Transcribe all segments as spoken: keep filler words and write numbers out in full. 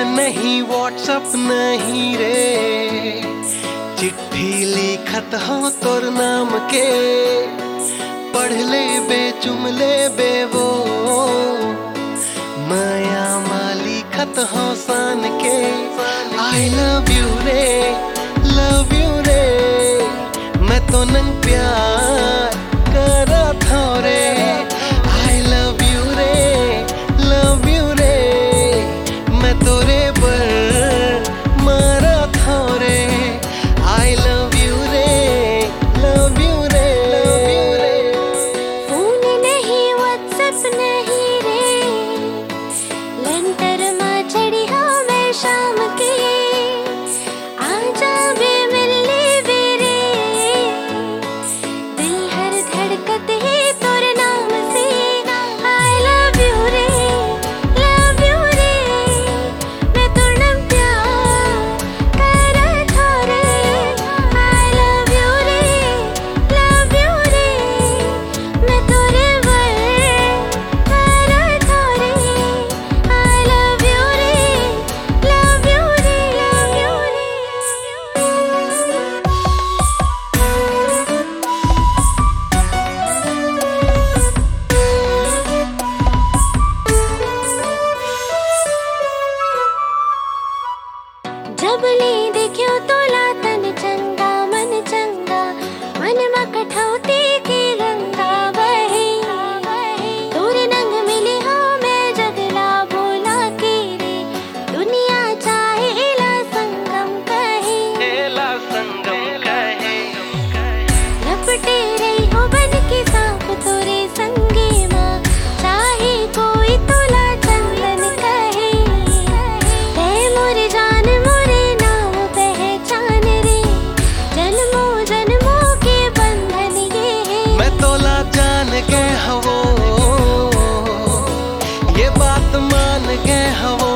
नहीं व्हाट्सअप नहीं रे, चिट्ठी लिखत हो तोर नाम के, पढ़ ले बे चुम ले बे वो, माया माली खत हो सान के। आई लव यू रे, लव यू रे, मैं तो नंग प्यार करा था रे। आई लव यू रे, लव यू रे, मैं तोरे पर मारा था रे। आई लव यू रे, लव यू रे, लव यू रे। फोन नहीं व्हाट्सएप नहीं रे, लंटर मा चढ़ी हो मैं शाम के, आजा बे मिल ले बे रे, दिल हर धड़कत है तोर नाम से। आई लव यू रे, लव यू रे, मैं तोर नाम प्यार करा था रे। आई लव यू रे, लव यू रे, मैं तोरे पर करा था रे। आई लव यू रे, लव यू रे, लव यू रे। जब ले देखियो तोला तन चंगा मन चंगा, मन मा कठौती की गंगा बहे। तोरे नंग मिले हो मैं जगला बोला के रे, दुनिया चाहे इला संगम कहे। एला संगम कहे, लपटे रही हो बन के सांप तोरे संगे माँ, चाहे कोई तोला चंदन कहे। ते मोरे जान मोरे नाम पहचान रे, जन्मों जन्मों के बंधन ये है। मैं तोला जान गए हवो, ये बात मान गए हवो।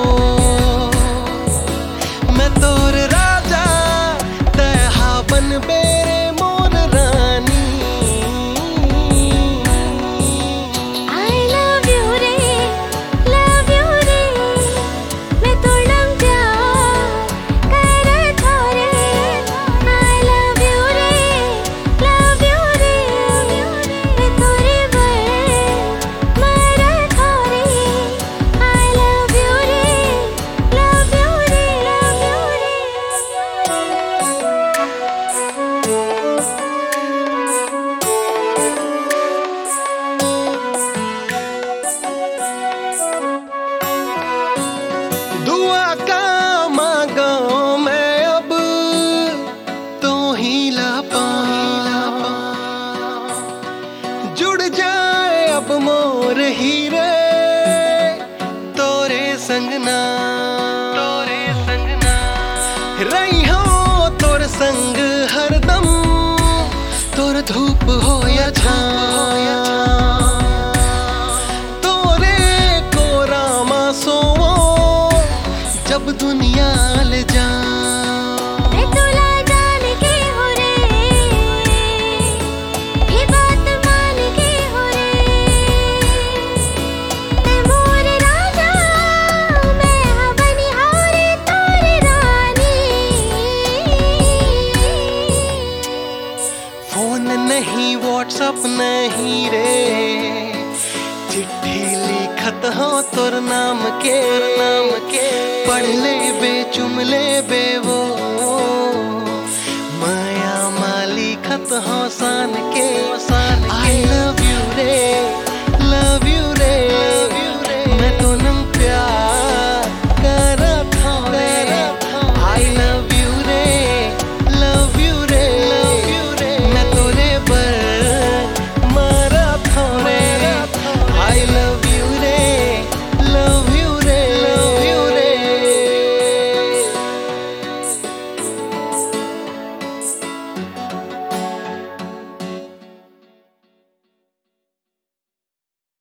मैं तोर राजा तहा बन बेरे मोर रानी। आई लव यू रे, लव यू रे, मैं तोर नाम प्यार करा था रे। आई लव यू रे, लव यू रे, मैं तोरे पर मरा था रे। आई लव यू रे, लव यू रे, लव यू रे। दुआ का मांगा मैं अब तो ही ला पाऊं, जुड़ जाए अब मोर हीरे तोरे संगना, तोरे संगना रही हो तोर संग हरदम, तोर धूप हो या छाँव, तोरे को रामा सोवो जब दुनिया ले जाऊं। मैं तोला जान के हो रे, ये बात मान के हो रे, मैं मोर राजा मैं हाँ बनिहारी तोरी रानी। फोन नहीं व्हाट्सअप नहीं रे, चिट्ठी लिखत हो तोर नाम के, नाम के, पढ़ ले बे चुम ले बे वो, माया माली खत हो सान के।